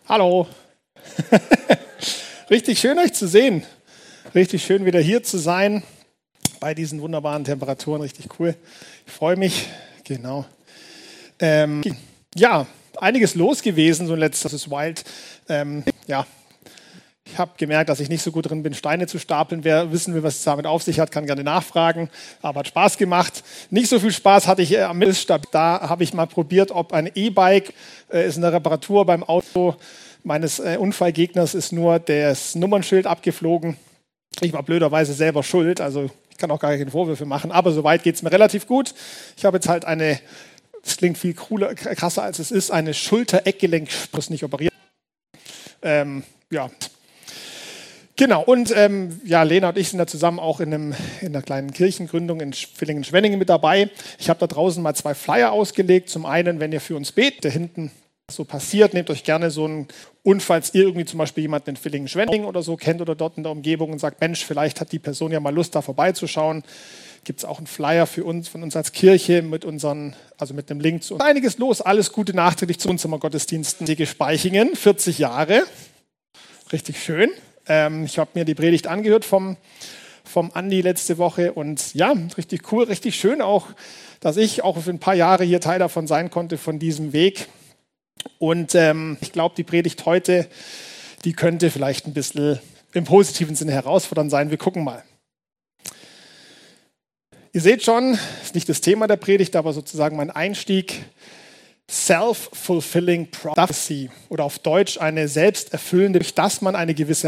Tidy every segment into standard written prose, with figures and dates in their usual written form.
Hallo. Richtig schön, euch zu sehen. Richtig schön, wieder hier zu sein. Bei diesen wunderbaren Temperaturen. Richtig cool. Ich freue mich. Genau. Ja, einiges los gewesen, so ein letztes Wild. Ich habe gemerkt, dass ich nicht so gut drin bin, Steine zu stapeln. Wer wissen will, was es damit auf sich hat, kann gerne nachfragen. Aber hat Spaß gemacht. Nicht so viel Spaß hatte ich am Mittelstab. Da habe ich mal probiert, ob ein E-Bike ist eine Reparatur beim Auto meines Unfallgegners ist nur das Nummernschild abgeflogen. Ich war blöderweise selber schuld, also ich kann auch gar keine Vorwürfe machen. Aber soweit geht es mir relativ gut. Ich habe jetzt halt das klingt viel krasser als es ist, eine Schulter-Eckgelenk-Spriss nicht operiert. Genau, und Lena und ich sind da zusammen auch in einer kleinen Kirchengründung in Villingen-Schwenningen mit dabei. Ich habe da draußen mal 2 Flyer ausgelegt. Zum einen, wenn ihr für uns betet, da hinten so passiert, nehmt euch gerne so einen falls ihr irgendwie zum Beispiel jemanden in Villingen-Schwenningen oder so kennt oder dort in der Umgebung und sagt, Mensch, vielleicht hat die Person ja mal Lust, da vorbeizuschauen. Gibt es auch einen Flyer für uns, von uns als Kirche mit einem Link zu uns. Einiges los, alles Gute nachträglich zu unserem Gottesdiensten. Die Speichingen, 40 Jahre. Richtig schön. Ich habe mir die Predigt angehört vom Andi letzte Woche und ja, richtig cool, richtig schön auch, dass ich auch für ein paar Jahre hier Teil davon sein konnte, von diesem Weg. Und ich glaube, die Predigt heute, die könnte vielleicht ein bisschen im positiven Sinne herausfordernd sein. Wir gucken mal. Ihr seht schon, das ist nicht das Thema der Predigt, aber sozusagen mein Einstieg. Self-fulfilling prophecy oder auf Deutsch eine selbsterfüllende, durch das man eine gewisse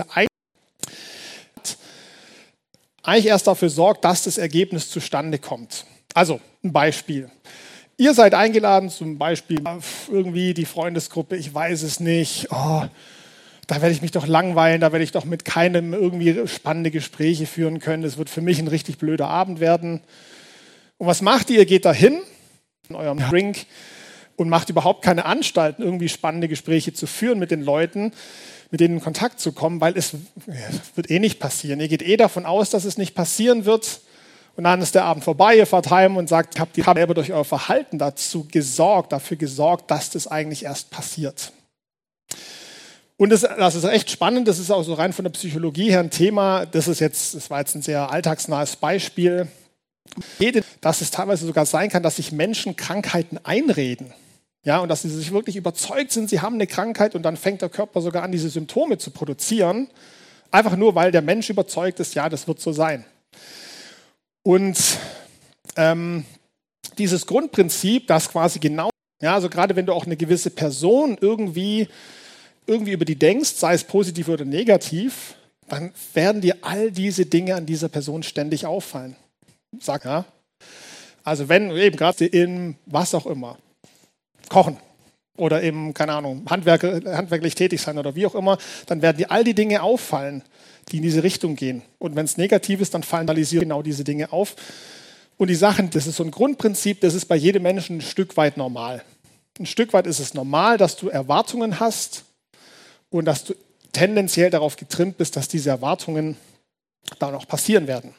eigentlich erst dafür sorgt, dass das Ergebnis zustande kommt. Also ein Beispiel. Ihr seid eingeladen, zum Beispiel irgendwie die Freundesgruppe, ich weiß es nicht, da werde ich mich doch langweilen, da werde ich doch mit keinem irgendwie spannende Gespräche führen können, das wird für mich ein richtig blöder Abend werden. Und was macht ihr? Ihr geht da hin, in eurem Drink, und macht überhaupt keine Anstalten, irgendwie spannende Gespräche zu führen mit den Leuten, mit denen in Kontakt zu kommen, weil es wird eh nicht passieren. Ihr geht eh davon aus, dass es nicht passieren wird. Und dann ist der Abend vorbei, ihr fahrt heim und sagt, habt ihr selber durch euer Verhalten dafür gesorgt, dass das eigentlich erst passiert. Und das ist echt spannend, das ist auch so rein von der Psychologie her ein Thema, das war jetzt ein sehr alltagsnahes Beispiel, dass es teilweise sogar sein kann, dass sich Menschen Krankheiten einreden. Ja, und dass sie sich wirklich überzeugt sind, sie haben eine Krankheit und dann fängt der Körper sogar an, diese Symptome zu produzieren, einfach nur, weil der Mensch überzeugt ist, ja, das wird so sein. Und dieses Grundprinzip, das quasi genau, ja, also gerade wenn du auch eine gewisse Person irgendwie über die denkst, sei es positiv oder negativ, dann werden dir all diese Dinge an dieser Person ständig auffallen. Sag ja. Also wenn eben gerade in was auch immer, kochen oder eben, keine Ahnung, handwerklich tätig sein oder wie auch immer, dann werden dir all die Dinge auffallen, die in diese Richtung gehen. Und wenn es negativ ist, dann fallen genau diese Dinge auf. Und die Sachen, das ist so ein Grundprinzip, das ist bei jedem Menschen ein Stück weit normal. Ein Stück weit ist es normal, dass du Erwartungen hast und dass du tendenziell darauf getrimmt bist, dass diese Erwartungen dann auch passieren werden.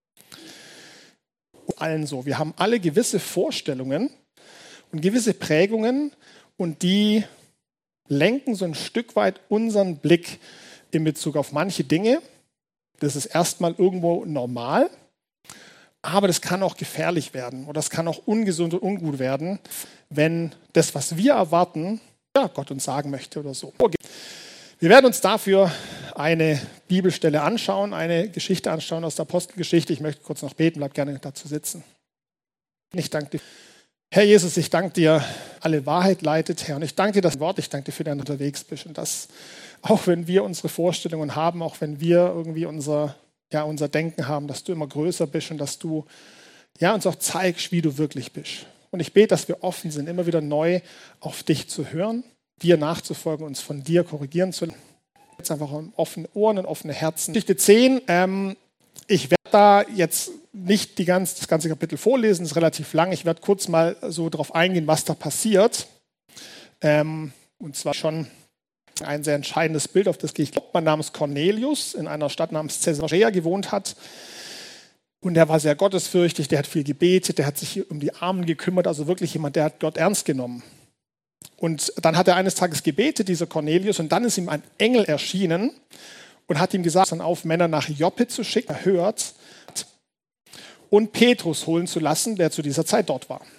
Allen so. Wir haben alle gewisse Vorstellungen und gewisse Prägungen und die lenken so ein Stück weit unseren Blick in Bezug auf manche Dinge. Das ist erstmal irgendwo normal, aber das kann auch gefährlich werden oder das kann auch ungesund und ungut werden, wenn das, was wir erwarten, ja, Gott uns sagen möchte oder so. Wir werden uns dafür eine Bibelstelle anschauen, eine Geschichte anschauen aus der Apostelgeschichte. Ich möchte kurz noch beten, bleib gerne dazu sitzen. Ich danke dir. Herr Jesus, ich danke dir, alle Wahrheit leitet, Herr. Und ich danke dir das Wort, ich danke dir für dein unterwegs bist. Und dass, auch wenn wir unsere Vorstellungen haben, auch wenn wir irgendwie unser Denken haben, dass du immer größer bist und dass du uns auch zeigst, wie du wirklich bist. Und ich bete, dass wir offen sind, immer wieder neu auf dich zu hören, dir nachzufolgen, uns von dir korrigieren zu lassen. Jetzt einfach offene Ohren und offene Herzen. Geschichte 10, ich werde da jetzt nicht das ganze Kapitel vorlesen, das ist relativ lang. Ich werde kurz mal so darauf eingehen, was da passiert. Und zwar schon ein sehr entscheidendes Bild, auf das gehe ich. Mann namens Cornelius in einer Stadt namens Caesarea gewohnt hat. Und der war sehr gottesfürchtig, der hat viel gebetet, der hat sich um die Armen gekümmert, also wirklich jemand, der hat Gott ernst genommen. Und dann hat er eines Tages gebetet, dieser Cornelius, und dann ist ihm ein Engel erschienen und hat ihm gesagt, dann auf Männer nach Joppe zu schicken, er hört, und Petrus holen zu lassen, der zu dieser Zeit dort war.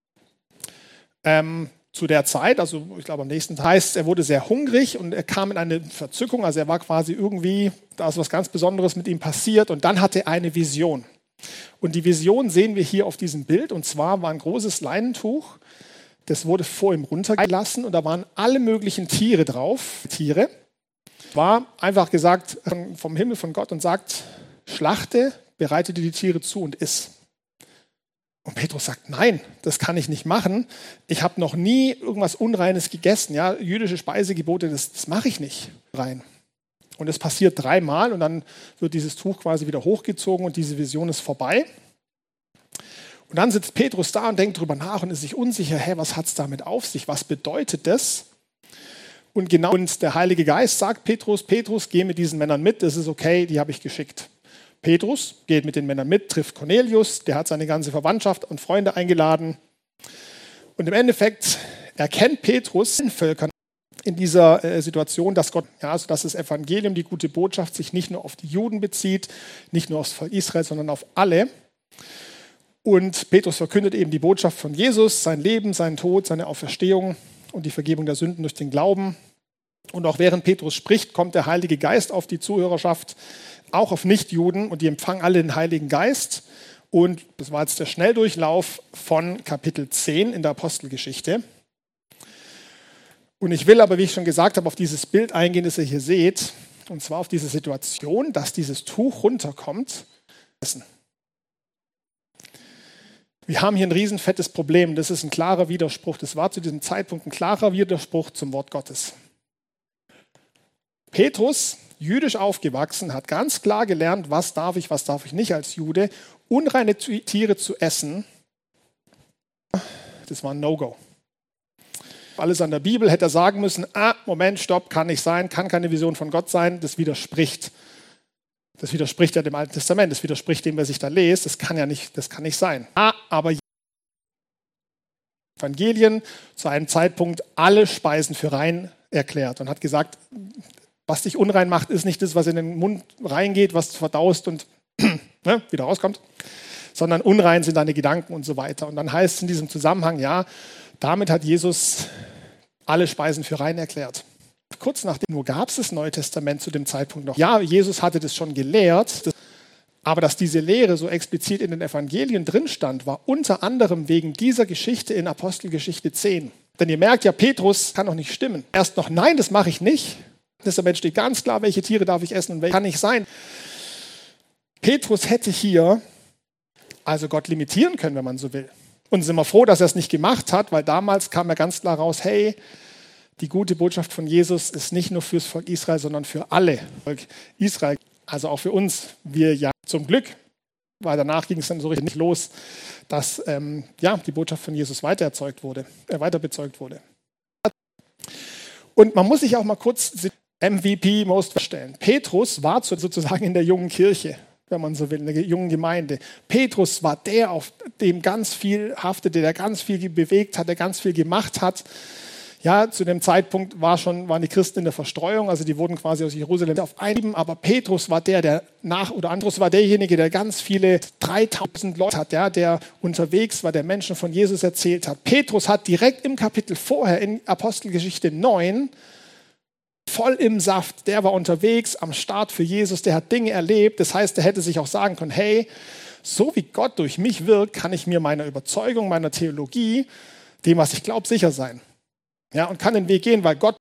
Zu der Zeit, also ich glaube am nächsten Tag, heißt, er wurde sehr hungrig und er kam in eine Verzückung, also er war quasi irgendwie, da ist was ganz Besonderes mit ihm passiert und dann hatte er eine Vision. Und die Vision sehen wir hier auf diesem Bild, und zwar war ein großes Leinentuch, das wurde vor ihm runtergelassen und da waren alle möglichen Tiere drauf. Tiere. War einfach gesagt vom Himmel, von Gott, und sagt, schlachte, bereite dir die Tiere zu und iss. Und Petrus sagt, nein, das kann ich nicht machen. Ich habe noch nie irgendwas Unreines gegessen. Ja, jüdische Speisegebote, das mache ich nicht rein. Und es passiert 3-mal und dann wird dieses Tuch quasi wieder hochgezogen und diese Vision ist vorbei. Und dann sitzt Petrus da und denkt drüber nach und ist sich unsicher, was hat es damit auf sich? Was bedeutet das? Und genau, und der Heilige Geist sagt Petrus, geh mit diesen Männern mit, das ist okay, die habe ich geschickt. Petrus geht mit den Männern mit, trifft Cornelius, der hat seine ganze Verwandtschaft und Freunde eingeladen. Und im Endeffekt erkennt Petrus den Völkern in dieser Situation, dass Gott, also dass das Evangelium, die gute Botschaft, sich nicht nur auf die Juden bezieht, nicht nur aufs Volk Israel, sondern auf alle. Und Petrus verkündet eben die Botschaft von Jesus, sein Leben, seinen Tod, seine Auferstehung und die Vergebung der Sünden durch den Glauben. Und auch während Petrus spricht, kommt der Heilige Geist auf die Zuhörerschaft, auch auf Nichtjuden, und die empfangen alle den Heiligen Geist. Und das war jetzt der Schnelldurchlauf von Kapitel 10 in der Apostelgeschichte. Und ich will aber, wie ich schon gesagt habe, auf dieses Bild eingehen, das ihr hier seht, und zwar auf diese Situation, dass dieses Tuch runterkommt. Wir haben hier ein riesenfettes Problem. Das ist ein klarer Widerspruch. Das war zu diesem Zeitpunkt ein klarer Widerspruch zum Wort Gottes. Petrus, jüdisch aufgewachsen, hat ganz klar gelernt, was darf ich nicht als Jude. Unreine Tiere zu essen, das war ein No-Go. Alles an der Bibel hätte er sagen müssen, Moment, stopp, kann nicht sein, kann keine Vision von Gott sein, das widerspricht. Das widerspricht ja dem Alten Testament, das widerspricht dem, was ich da lese, das kann nicht sein. Aber Evangelien zu einem Zeitpunkt alle Speisen für rein erklärt und hat gesagt, was dich unrein macht, ist nicht das, was in den Mund reingeht, was du verdaust und wieder rauskommt, sondern unrein sind deine Gedanken und so weiter. Und dann heißt es in diesem Zusammenhang, damit hat Jesus alle Speisen für rein erklärt. Kurz nachdem nur gab es das Neue Testament zu dem Zeitpunkt noch. Ja, Jesus hatte das schon gelehrt, aber dass diese Lehre so explizit in den Evangelien drin stand, war unter anderem wegen dieser Geschichte in Apostelgeschichte 10. Denn ihr merkt ja, Petrus kann doch nicht stimmen. Erst noch, nein, das mache ich nicht. Im Testament steht ganz klar, welche Tiere darf ich essen und welche kann nicht sein. Petrus hätte hier also Gott limitieren können, wenn man so will. Und sind wir froh, dass er es nicht gemacht hat, weil damals kam ja ganz klar raus, die gute Botschaft von Jesus ist nicht nur fürs Volk Israel, sondern für alle Volk Israel. Also auch für uns, wir ja zum Glück, weil danach ging es dann so richtig los, dass die Botschaft von Jesus weiter bezeugt wurde. Und man muss sich auch mal kurz MVP most vorstellen. Petrus war sozusagen in der jungen Kirche, wenn man so will, in der jungen Gemeinde. Petrus war der, auf dem ganz viel haftete, der ganz viel bewegt hat, der ganz viel gemacht hat. Ja, zu dem Zeitpunkt waren die Christen in der Verstreuung, also die wurden quasi aus Jerusalem auf einigem, aber Petrus war Andreas war derjenige, der ganz viele 3000 Leute hat, der unterwegs war, der Menschen von Jesus erzählt hat. Petrus hat direkt im Kapitel vorher in Apostelgeschichte 9 voll im Saft, der war unterwegs am Start für Jesus, der hat Dinge erlebt, das heißt, er hätte sich auch sagen können, so wie Gott durch mich wirkt, kann ich mir meiner Überzeugung, meiner Theologie, dem, was ich glaube, sicher sein. Ja, und kann den Weg gehen, weil Gott.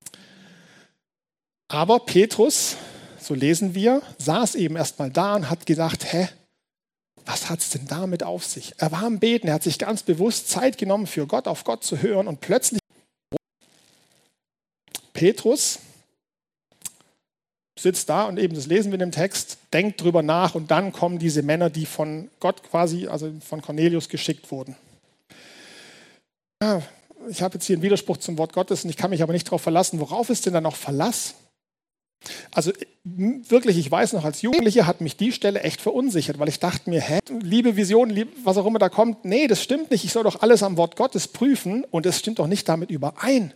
Aber Petrus, so lesen wir, saß eben erstmal da und hat gedacht, was hat es denn damit auf sich? Er war am Beten, er hat sich ganz bewusst Zeit genommen, für Gott, auf Gott zu hören, und plötzlich Petrus sitzt da und eben, das lesen wir in dem Text, denkt drüber nach, und dann kommen diese Männer, die von Gott quasi, also von Cornelius geschickt wurden. Ich habe jetzt hier einen Widerspruch zum Wort Gottes und ich kann mich aber nicht darauf verlassen. Worauf ist denn dann noch Verlass? Also wirklich, ich weiß noch, als Jugendlicher hat mich die Stelle echt verunsichert, weil ich dachte mir, liebe Vision, was auch immer da kommt, nee, das stimmt nicht, ich soll doch alles am Wort Gottes prüfen und es stimmt doch nicht damit überein.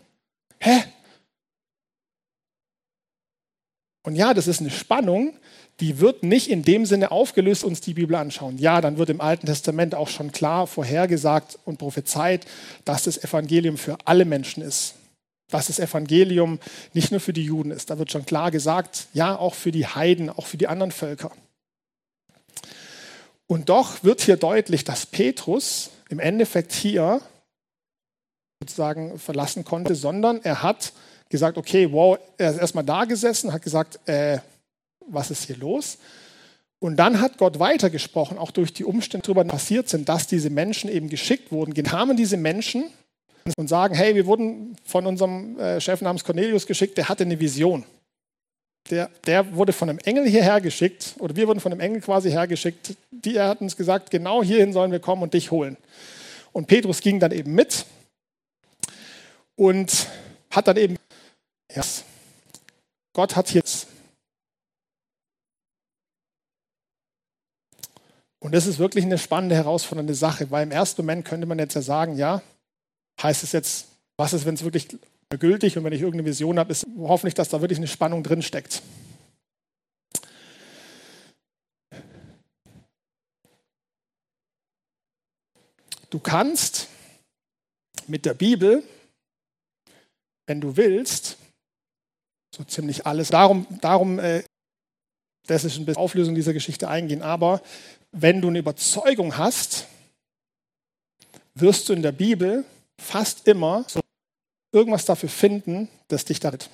Und ja, das ist eine Spannung, die wird nicht in dem Sinne aufgelöst, uns die Bibel anschauen. Ja, dann wird im Alten Testament auch schon klar vorhergesagt und prophezeit, dass das Evangelium für alle Menschen ist. Dass das Evangelium nicht nur für die Juden ist. Da wird schon klar gesagt, ja, auch für die Heiden, auch für die anderen Völker. Und doch wird hier deutlich, dass Petrus im Endeffekt hier sozusagen verlassen konnte, sondern er hat gesagt, okay, wow, er ist erstmal da gesessen, hat gesagt, was ist hier los? Und dann hat Gott weitergesprochen, auch durch die Umstände, die darüber passiert sind, dass diese Menschen eben geschickt wurden. Kamen diese Menschen und sagen, hey, wir wurden von unserem Chef namens Cornelius geschickt, der hatte eine Vision. Der wurde von einem Engel hierher geschickt, oder wir wurden von einem Engel quasi hergeschickt. Er hat uns gesagt, genau hierhin sollen wir kommen und dich holen. Und Petrus ging dann eben mit und hat dann eben, ja, Gott hat hier. Und das ist wirklich eine spannende, herausfordernde Sache, weil im ersten Moment könnte man jetzt ja sagen, ja, heißt es jetzt, was ist, wenn es wirklich gültig und wenn ich irgendeine Vision habe, ist hoffentlich, dass da wirklich eine Spannung drin steckt. Du kannst mit der Bibel, wenn du willst, so ziemlich alles, darum das ist ein bisschen Auflösung dieser Geschichte eingehen, aber wenn du eine Überzeugung hast, wirst du in der Bibel fast immer irgendwas dafür finden, das dich darin.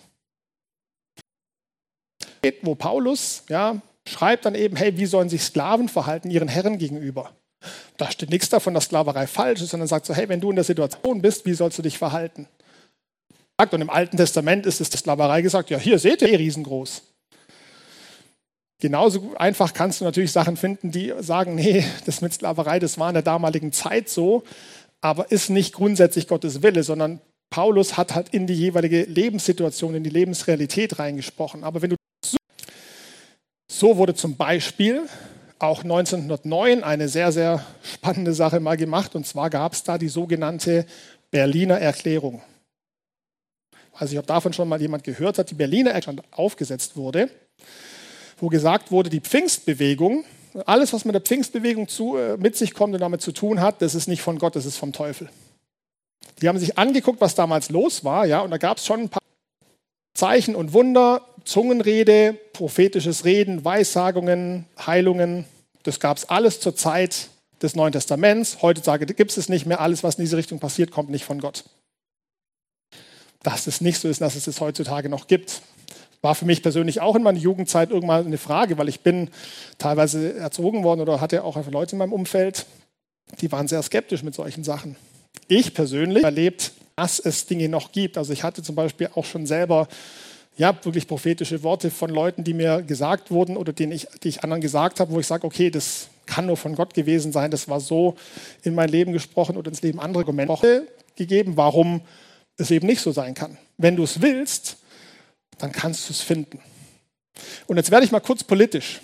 Wo Paulus schreibt dann eben, hey, wie sollen sich Sklaven verhalten ihren Herren gegenüber? Da steht nichts davon, dass Sklaverei falsch ist, sondern sagt so, hey, wenn du in der Situation bist, wie sollst du dich verhalten? Und im Alten Testament ist es der Sklaverei gesagt, ja, hier seht ihr, riesengroß. Genauso einfach kannst du natürlich Sachen finden, die sagen, nee, das mit Sklaverei, das war in der damaligen Zeit so, aber ist nicht grundsätzlich Gottes Wille, sondern Paulus hat halt in die jeweilige Lebenssituation, in die Lebensrealität reingesprochen. Aber wenn du so wurde zum Beispiel auch 1909 eine sehr, sehr spannende Sache mal gemacht, und zwar gab es da die sogenannte Berliner Erklärung. Also ich habe davon schon mal jemand gehört hat, die Berliner Erklärung aufgesetzt wurde, wo gesagt wurde, die Pfingstbewegung, alles, was mit der Pfingstbewegung mit sich kommt und damit zu tun hat, das ist nicht von Gott, das ist vom Teufel. Die haben sich angeguckt, was damals los war, ja, und da gab es schon ein paar Zeichen und Wunder, Zungenrede, prophetisches Reden, Weissagungen, Heilungen. Das gab es alles zur Zeit des Neuen Testaments. Heutzutage gibt es nicht mehr. Alles, was in diese Richtung passiert, kommt nicht von Gott. Dass es nicht so ist, dass es es heutzutage noch gibt. War für mich persönlich auch in meiner Jugendzeit irgendwann eine Frage, weil ich bin teilweise erzogen worden oder hatte auch einfach Leute in meinem Umfeld, die waren sehr skeptisch mit solchen Sachen. Ich persönlich erlebt, dass es Dinge noch gibt. Also ich hatte zum Beispiel auch schon selber wirklich prophetische Worte von Leuten, die mir gesagt wurden oder die ich anderen gesagt habe, wo ich sage, okay, das kann nur von Gott gewesen sein. Das war so in mein Leben gesprochen oder ins Leben anderer Argumente gegeben, warum es eben nicht so sein kann. Wenn du es willst, dann kannst du es finden. Und jetzt werde ich mal kurz politisch.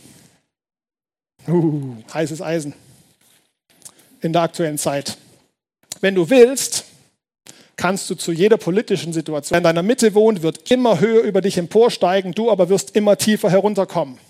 Heißes Eisen in der aktuellen Zeit. Wenn du willst, kannst du zu jeder politischen Situation, wer in deiner Mitte wohnt, wird immer höher über dich emporsteigen, du aber wirst immer tiefer herunterkommen.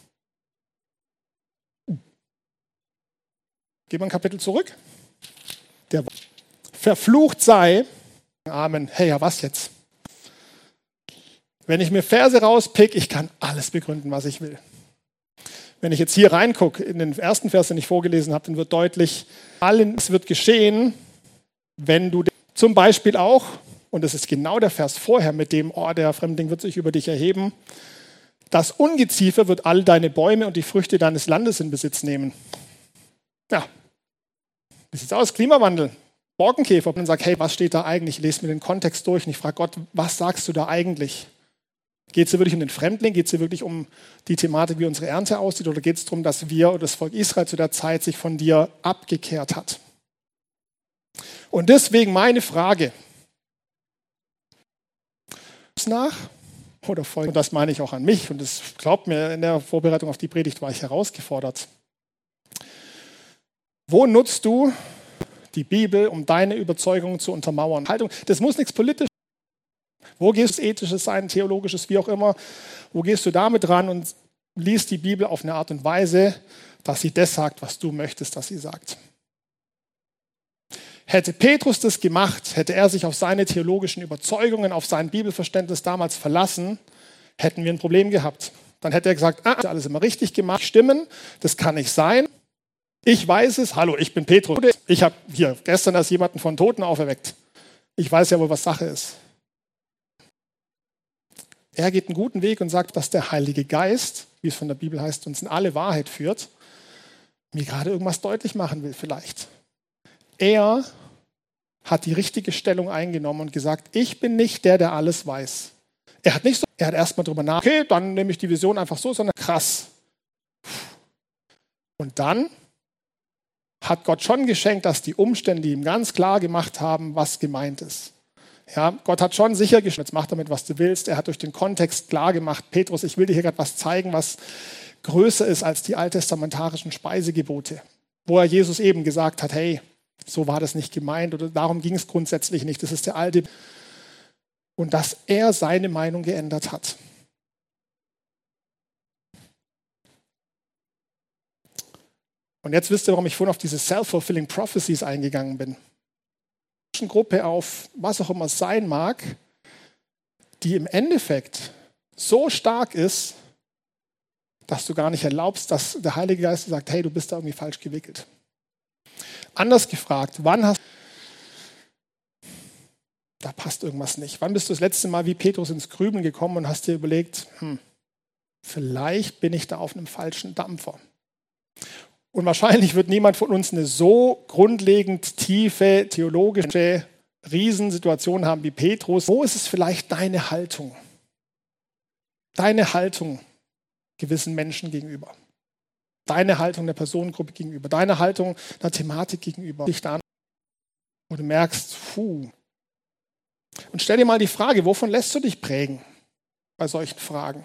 Gehen wir ein Kapitel zurück. Der verflucht sei, Amen, hey, ja, was jetzt? Wenn ich mir Verse rauspick, ich kann alles begründen, was ich will. Wenn ich jetzt hier reingucke, in den ersten Vers, den ich vorgelesen habe, dann wird deutlich, alles wird geschehen, wenn du zum Beispiel auch, und das ist genau der Vers vorher mit dem, der Fremdling wird sich über dich erheben, das Ungeziefer wird all deine Bäume und die Früchte deines Landes in Besitz nehmen. Ja, wie sieht's aus? Klimawandel, Borkenkäfer. Und sag, hey, was steht da eigentlich? Ich lese mir den Kontext durch und ich frage Gott, was sagst du da eigentlich? Geht es hier wirklich um den Fremdling? Geht es hier wirklich um die Thematik, wie unsere Ernte aussieht? Oder geht es darum, dass wir oder das Volk Israel zu der Zeit sich von dir abgekehrt hat? Und deswegen meine Frage. Nach oder folgen. Und das meine ich auch an mich. Und das glaubt mir, in der Vorbereitung auf die Predigt war ich herausgefordert. Wo nutzt du die Bibel, um deine Überzeugungen zu untermauern? Das muss nichts Politisches sein. Wo gehst du ethisches sein, theologisches, wie auch immer? Wo gehst du damit ran und liest die Bibel auf eine Art und Weise, dass sie das sagt, was du möchtest, dass sie sagt? Hätte Petrus das gemacht, hätte er sich auf seine theologischen Überzeugungen, auf sein Bibelverständnis damals verlassen, hätten wir ein Problem gehabt. Dann hätte er gesagt, das ist alles immer richtig gemacht, stimmen, das kann nicht sein. Ich weiß es, hallo, ich bin Petrus. Ich habe hier gestern erst jemanden von Toten auferweckt. Ich weiß ja wohl, was Sache ist. Er geht einen guten Weg und sagt, dass der Heilige Geist, wie es von der Bibel heißt, uns in alle Wahrheit führt, mir gerade irgendwas deutlich machen will vielleicht. Er hat die richtige Stellung eingenommen und gesagt, ich bin nicht der, der alles weiß. Er hat erstmal drüber nach, okay, dann nehme ich die Vision einfach so, sondern krass. Und dann hat Gott schon geschenkt, dass die Umstände ihm ganz klar gemacht haben, was gemeint ist. Ja, Gott hat schon sichergestellt, jetzt mach damit, was du willst. Er hat durch den Kontext klar gemacht, Petrus, ich will dir hier gerade was zeigen, was größer ist als die alttestamentarischen Speisegebote. Wo er Jesus eben gesagt hat, hey, so war das nicht gemeint oder darum ging es grundsätzlich nicht. Das ist der alte. Und dass er seine Meinung geändert hat. Und jetzt wisst ihr, warum ich vorhin auf diese Self-Fulfilling Prophecies eingegangen bin. Eine Gruppe auf was auch immer es sein mag, die im Endeffekt so stark ist, dass du gar nicht erlaubst, dass der Heilige Geist sagt, hey, du bist da irgendwie falsch gewickelt. Anders gefragt, da passt irgendwas nicht. Wann bist du das letzte Mal wie Petrus ins Grübeln gekommen und hast dir überlegt, vielleicht bin ich da auf einem falschen Dampfer. Und wahrscheinlich wird niemand von uns eine so grundlegend tiefe, theologische Riesensituation haben wie Petrus. Wo ist es vielleicht deine Haltung? Deine Haltung gewissen Menschen gegenüber. Deine Haltung der Personengruppe gegenüber. Deine Haltung der Thematik gegenüber. Wo du merkst, Und stell dir mal die Frage, wovon lässt du dich prägen bei solchen Fragen?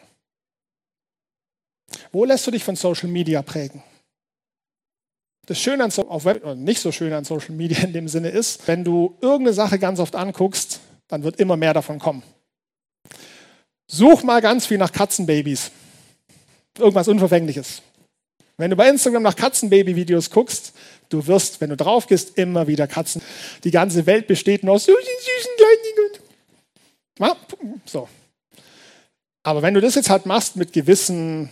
Wo lässt du dich von Social Media prägen? Das Schöne an nicht so schön an Social Media in dem Sinne ist, wenn du irgendeine Sache ganz oft anguckst, dann wird immer mehr davon kommen. Such mal ganz viel nach Katzenbabys. Irgendwas Unverfängliches. Wenn du bei Instagram nach Katzenbaby-Videos guckst, du wirst, wenn du drauf gehst, immer wieder Katzen. Die ganze Welt besteht nur aus so süßen kleinen. So. Aber wenn du das jetzt halt machst mit gewissen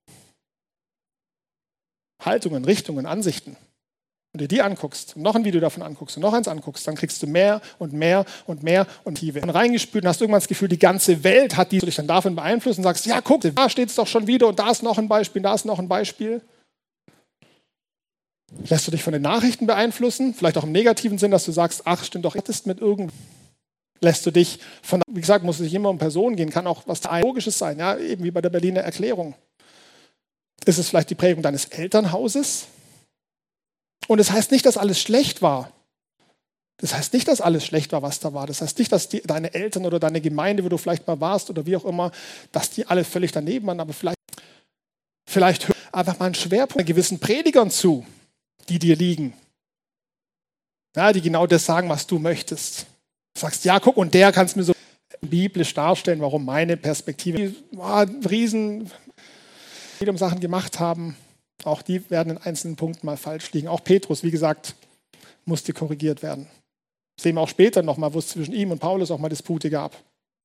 Haltungen, Richtungen, Ansichten und dir die anguckst und noch ein Video davon anguckst und noch eins anguckst, dann kriegst du mehr und mehr und mehr und Tiefe. Und reingespült und hast irgendwann das Gefühl, die ganze Welt hat dich dann davon beeinflusst und sagst, ja guck, da steht es doch schon wieder und da ist noch ein Beispiel, da ist noch ein Beispiel. Lässt du dich von den Nachrichten beeinflussen, vielleicht auch im negativen Sinn, dass du sagst, ach stimmt doch, das ist mit irgend. Lässt du dich von, wie gesagt, muss es nicht immer um Personen gehen, kann auch was Logisches sein, ja, eben wie bei der Berliner Erklärung. Ist es vielleicht die Prägung deines Elternhauses? Und es heißt nicht, dass alles schlecht war. Das heißt nicht, dass alles schlecht war, was da war. Das heißt nicht, dass deine Eltern oder deine Gemeinde, wo du vielleicht mal warst oder wie auch immer, dass die alle völlig daneben waren. Aber vielleicht hör einfach mal einen Schwerpunkt gewissen Predigern zu, die dir liegen. Ja, die genau das sagen, was du möchtest. Du sagst, ja, guck, und der kann es mir so biblisch darstellen, warum meine Perspektive riesen Sachen gemacht haben. Auch die werden in einzelnen Punkten mal falsch liegen. Auch Petrus, wie gesagt, musste korrigiert werden. Das sehen wir auch später nochmal, wo es zwischen ihm und Paulus auch mal Dispute gab.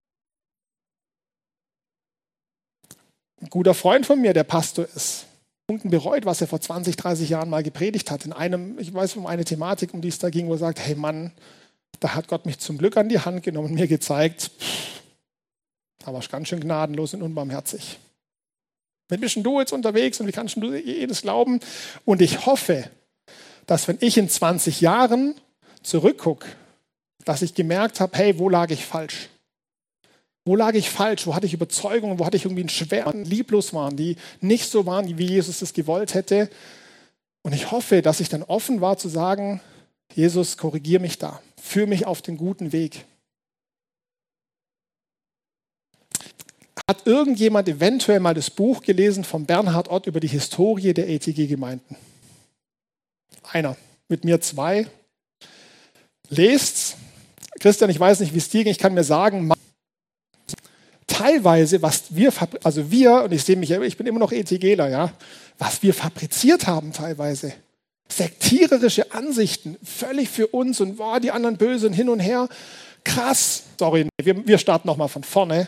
Ein guter Freund von mir, der Pastor ist, bereut, was er vor 20, 30 Jahren mal gepredigt hat. Ich weiß um eine Thematik, um die es da ging, wo er sagt, hey Mann, da hat Gott mich zum Glück an die Hand genommen und mir gezeigt, da warst du ganz schön gnadenlos und unbarmherzig. Wie bist du jetzt unterwegs und wie kannst du jedes glauben? Und ich hoffe, dass wenn ich in 20 Jahren zurückgucke, dass ich gemerkt habe, hey, wo lag ich falsch? Wo lag ich falsch? Wo hatte ich Überzeugungen? Wo hatte ich irgendwie einen schweren, lieblos waren, die nicht so waren, wie Jesus es gewollt hätte? Und ich hoffe, dass ich dann offen war zu sagen, Jesus, korrigier mich da. Führ mich auf den guten Weg. Hat irgendjemand eventuell mal das Buch gelesen von Bernhard Ott über die Historie der ETG-Gemeinden? Einer, mit mir 2. Lest's. Christian, ich weiß nicht, wie es dir ging, ich kann mir sagen, teilweise, was wir, und ich sehe mich, ich bin immer noch ETGler, ja, was wir fabriziert haben teilweise. Sektiererische Ansichten, völlig für uns und die anderen böse und hin und her. Krass. Sorry, wir starten nochmal von vorne.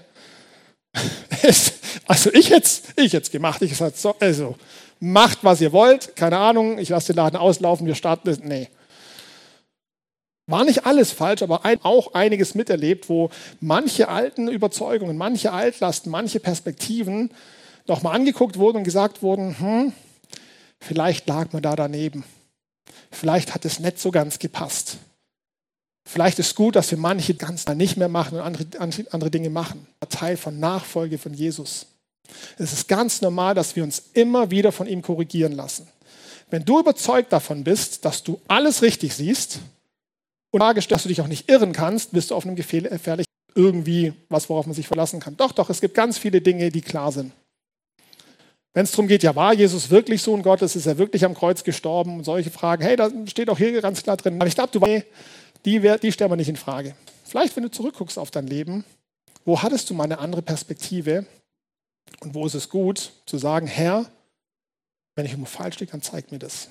Also ich hätte es gemacht. Ich gesagt, so, also macht, was ihr wollt. Keine Ahnung, ich lasse den Laden auslaufen, wir starten. Nee. War nicht alles falsch, aber auch einiges miterlebt, wo manche alten Überzeugungen, manche Altlasten, manche Perspektiven nochmal angeguckt wurden und gesagt wurden, vielleicht lag man da daneben. Vielleicht hat es nicht so ganz gepasst. Vielleicht ist es gut, dass wir manche ganz nicht mehr machen und andere Dinge machen. Teil von Nachfolge von Jesus. Es ist ganz normal, dass wir uns immer wieder von ihm korrigieren lassen. Wenn du überzeugt davon bist, dass du alles richtig siehst und dass du dich auch nicht irren kannst, bist du auf einem gefährlichen irgendwie was, worauf man sich verlassen kann. Doch, es gibt ganz viele Dinge, die klar sind. Wenn es darum geht, ja, war Jesus wirklich Sohn Gottes? Ist er wirklich am Kreuz gestorben? Und solche Fragen. Hey, da steht auch hier ganz klar drin. Aber ich glaube, die stellen wir nicht in Frage. Vielleicht, wenn du zurückguckst auf dein Leben, wo hattest du mal eine andere Perspektive? Und wo ist es gut, zu sagen, Herr, wenn ich irgendwo falsch liege, dann zeig mir das.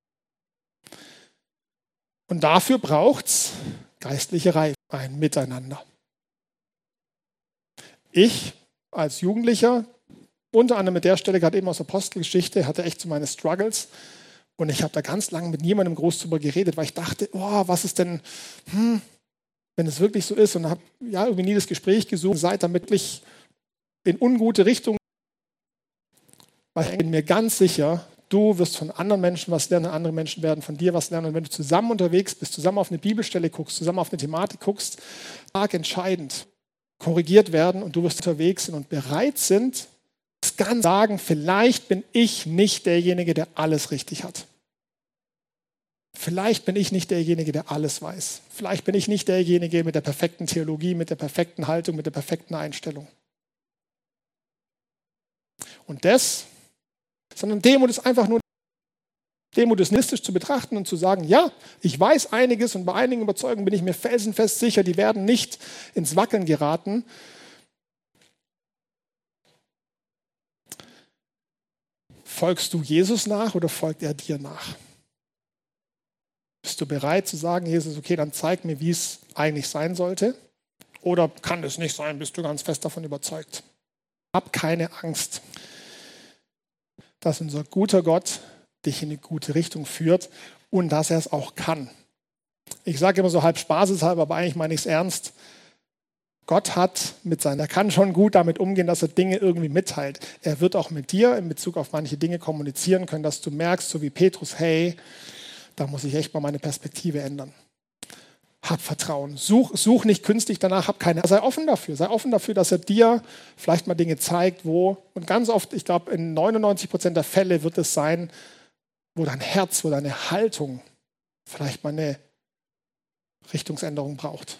Und dafür braucht es geistliche Reife, ein Miteinander. Ich als Jugendlicher, unter anderem mit der Stelle gerade eben aus Apostelgeschichte, hatte echt so meine Struggles. Und ich habe da ganz lange mit niemandem groß drüber geredet, weil ich dachte, was ist denn, wenn es wirklich so ist? Und habe irgendwie nie das Gespräch gesucht, seid damit wirklich in ungute Richtung. Weil ich bin mir ganz sicher, du wirst von anderen Menschen was lernen, andere Menschen werden von dir was lernen. Und wenn du zusammen unterwegs bist, zusammen auf eine Bibelstelle guckst, zusammen auf eine Thematik guckst, stark entscheidend korrigiert werden und du wirst unterwegs sein und bereit sind, ganz sagen, vielleicht bin ich nicht derjenige, der alles richtig hat. Vielleicht bin ich nicht derjenige, der alles weiß. Vielleicht bin ich nicht derjenige mit der perfekten Theologie, mit der perfekten Haltung, mit der perfekten Einstellung. Und sondern Demut ist einfach nur Demut ist nistisch zu betrachten und zu sagen, ja, ich weiß einiges und bei einigen Überzeugungen bin ich mir felsenfest sicher, die werden nicht ins Wackeln geraten. Folgst du Jesus nach oder folgt er dir nach? Bist du bereit zu sagen, Jesus, okay, dann zeig mir, wie es eigentlich sein sollte? Oder kann es nicht sein, bist du ganz fest davon überzeugt? Hab keine Angst, dass unser guter Gott dich in eine gute Richtung führt und dass er es auch kann. Ich sage immer so halb spaßeshalber, aber eigentlich meine ich es ernst. Gott er kann schon gut damit umgehen, dass er Dinge irgendwie mitteilt. Er wird auch mit dir in Bezug auf manche Dinge kommunizieren können, dass du merkst, so wie Petrus, hey, da muss ich echt mal meine Perspektive ändern. Hab Vertrauen. Such nicht künstlich danach, sei offen dafür, dass er dir vielleicht mal Dinge zeigt, und ganz oft, ich glaube, in 99% der Fälle wird es sein, wo dein Herz, wo deine Haltung vielleicht mal eine Richtungsänderung braucht.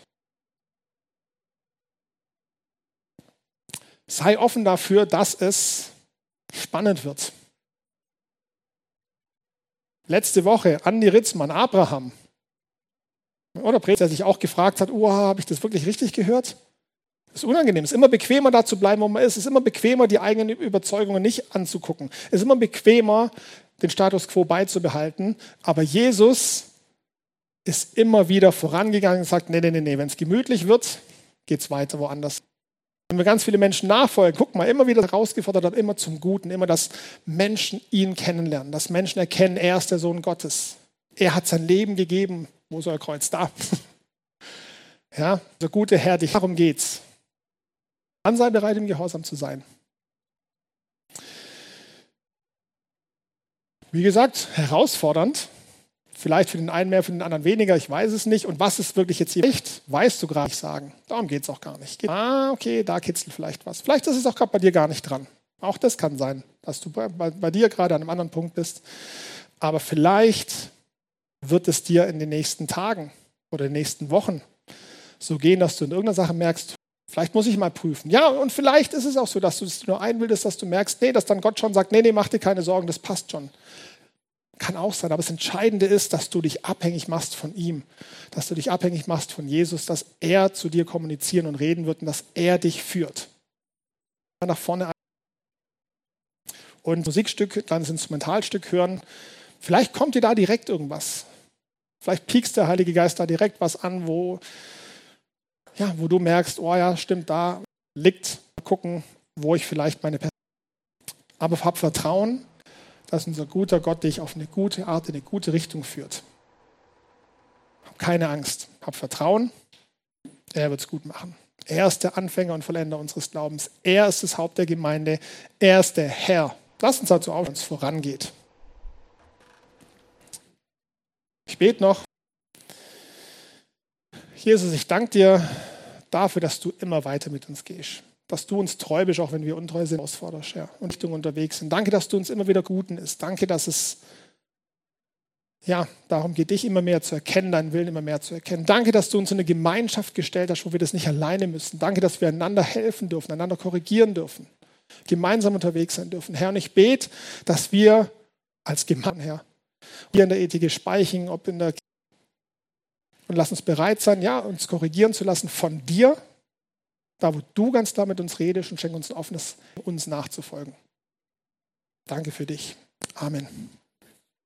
Sei offen dafür, dass es spannend wird. Letzte Woche, Andi Ritzmann, Abraham. Oder Predigt, der sich auch gefragt hat, habe ich das wirklich richtig gehört? Das ist unangenehm. Es ist immer bequemer, da zu bleiben, wo man ist. Es ist immer bequemer, die eigenen Überzeugungen nicht anzugucken. Es ist immer bequemer, den Status quo beizubehalten. Aber Jesus ist immer wieder vorangegangen und sagt, nee, wenn es gemütlich wird, geht es weiter woanders. Wenn wir ganz viele Menschen nachfolgen, guck mal, immer wieder herausgefordert hat, immer zum Guten, immer, dass Menschen ihn kennenlernen, dass Menschen erkennen, er ist der Sohn Gottes. Er hat sein Leben gegeben. Wo ist euer Kreuz? Da. Ja, der gute Herr, darum geht's. Dann sei bereit, im Gehorsam zu sein. Wie gesagt, herausfordernd. Vielleicht für den einen mehr, für den anderen weniger, ich weiß es nicht. Und was ist wirklich jetzt hier echt, weißt du gerade nicht sagen. Darum geht es auch gar nicht. Okay, da kitzelt vielleicht was. Vielleicht ist es auch gerade bei dir gar nicht dran. Auch das kann sein, dass du bei dir gerade an einem anderen Punkt bist. Aber vielleicht wird es dir in den nächsten Tagen oder in den nächsten Wochen so gehen, dass du in irgendeiner Sache merkst, Vielleicht muss ich mal prüfen. Ja, und vielleicht ist es auch so, dass du es nur einbildest, dass du merkst, nee, dass dann Gott schon sagt, nee, mach dir keine Sorgen, das passt schon. Kann auch sein, aber das Entscheidende ist, dass du dich abhängig machst von ihm, dass du dich abhängig machst von Jesus, dass er zu dir kommunizieren und reden wird und dass er dich führt. Nach vorne und Musikstück, ein kleines Instrumentalstück hören. Vielleicht kommt dir da direkt irgendwas. Vielleicht piekst der Heilige Geist da direkt was an, wo du merkst, oh ja, stimmt, da liegt, gucken, wo ich vielleicht meine Person. Aber hab Vertrauen, dass unser guter Gott dich auf eine gute Art, in eine gute Richtung führt. Hab keine Angst, hab Vertrauen, er wird es gut machen. Er ist der Anfänger und Vollender unseres Glaubens. Er ist das Haupt der Gemeinde. Er ist der Herr. Lass uns dazu auf, dass es vorangeht. Ich bete noch. Jesus, ich danke dir dafür, dass du immer weiter mit uns gehst. Dass du uns treu bist, auch wenn wir untreu sind, herausforderst, ja, und Richtung unterwegs sind. Danke, dass du uns immer wieder Guten ist. Danke, dass es darum geht, dich immer mehr zu erkennen, deinen Willen immer mehr zu erkennen. Danke, dass du uns in eine Gemeinschaft gestellt hast, wo wir das nicht alleine müssen. Danke, dass wir einander helfen dürfen, einander korrigieren dürfen, gemeinsam unterwegs sein dürfen. Herr, und ich bete, dass wir als Gemeinde, Herr, hier in der ETG Speiching, und lass uns bereit sein, uns korrigieren zu lassen von dir, da wo du ganz klar mit uns redest, und schenk uns ein offenes, uns nachzufolgen. Danke für dich. Amen.